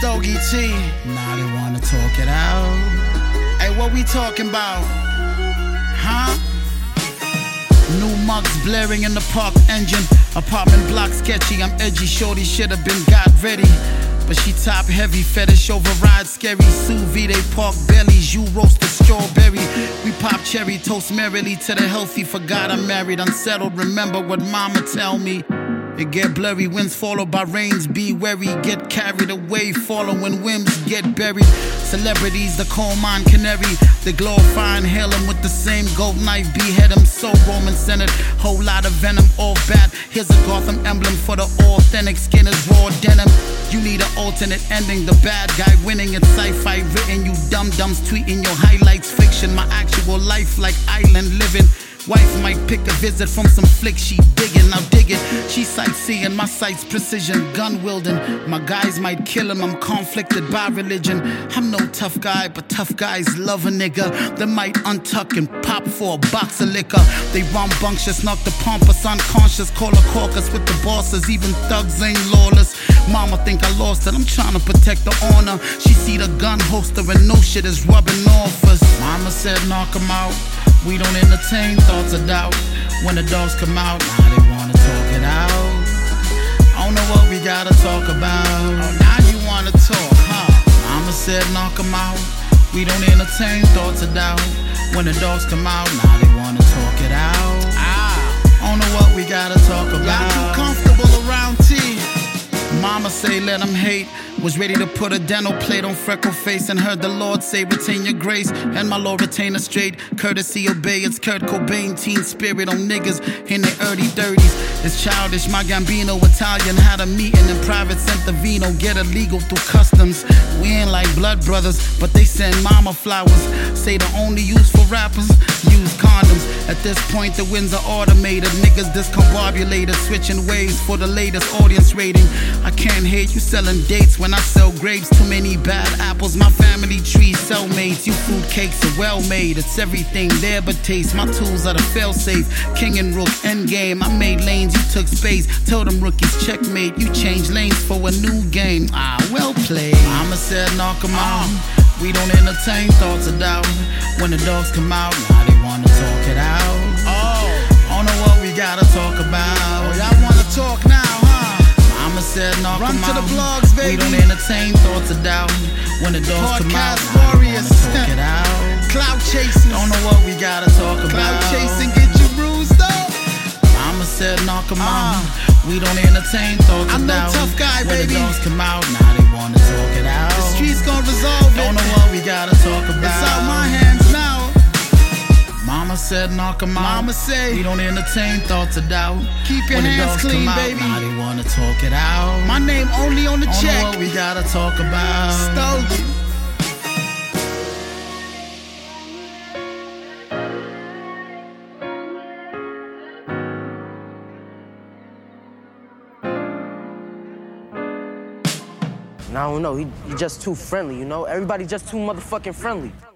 Stogie T. Now they wanna talk it out. Hey, what we talking about? Huh? New mugs blaring in the park engine. Apartment block sketchy, I'm edgy. Shorty should've been got ready, but she top heavy. Fetish override scary. Sous vide pork bellies. You roasted strawberry. We pop cherry. Toast merrily to the healthy. Forgot I'm married. Unsettled. Remember what mama tell me. It get blurry, winds followed by rains, be wary, get carried away, following whims, get buried. Celebrities, the coal mine canary, they glorify and hail him with the same gold knife, behead him, so Roman Senate, whole lot of venom, all bad. Here's a Gotham emblem for the authentic, skin is raw denim. You need an alternate ending, the bad guy winning, it's sci-fi written, you dum-dums tweeting your highlights, fiction, my actual life like island living. Wife might pick a visit from some flick she digging, I'll dig it. She sightseeing, my sight's precision, gun wielding. My guys might kill him, I'm conflicted by religion. I'm no tough guy, but tough guys love a nigga. They might untuck and pop for a box of liquor. They rambunctious, knock the pompous unconscious. Call a caucus with the bosses, even thugs ain't lawless. Mama think I lost it, I'm trying to protect the honor. She see the gun holster and no shit is rubbing off us. Mama said knock 'em out. We don't entertain thoughts of doubt. When the dogs come out, now they wanna talk it out. I don't know what we gotta talk about. Oh, now you wanna talk, huh? Mama said knock 'em out. We don't entertain thoughts of doubt. When the dogs come out, now they wanna talk it out. I don't know what we gotta talk about. Y'all too comfortable around T. Mama say let them hate. Was ready to put a dental plate on freckle face and heard the Lord say retain your grace and my Lord retain us straight. Courtesy obey, it's Kurt Cobain, teen spirit on niggas in their early 30s. It's childish, my Gambino Italian had a meeting in private, sent the vino, get illegal through customs. We ain't like blood brothers, but they send mama flowers. Say the only use for rappers, use condoms. At this point the wins are automated, niggas discombobulated, switching ways for the latest audience rating. I can't hate you selling dates when I sell grapes, too many bad apples, my family tree cellmates. You fruit cakes are well made, it's everything there but taste. My tools are the fail safe, king and rook, endgame. I made lanes, you took space, tell them rookies checkmate. You changed lanes for a new game, well played. Mama said knock 'em out. We don't entertain thoughts of doubt. When the dogs come out, now they wanna talk it out. Oh, I don't know what we gotta talk about. oh, y'all wanna talk now, huh? Mama said knock 'em out. Run to the blogs, baby. We don't entertain thoughts of doubt. When the dogs come out, Podcast now they warriors. wanna talk it out. Cloud chasing. Don't know what we gotta talk about. Cloud chasing, get you bruised up. Mama said knock 'em out. We don't entertain thoughts I'm of no doubt. tough guy, when baby. the dogs come out, now they wanna talk it out. The streets gonna resolve Don't it. know what we gotta talk about. It's out my hands now. Mama said knock 'em out. Mama say, We don't entertain thoughts of doubt. keep your When the hands dogs clean, come out, baby. now they wanna talk it out. My name only on the Don't know check. what we gotta talk about. Stogie. And I don't know, he just too friendly, you know? Everybody just too motherfucking friendly.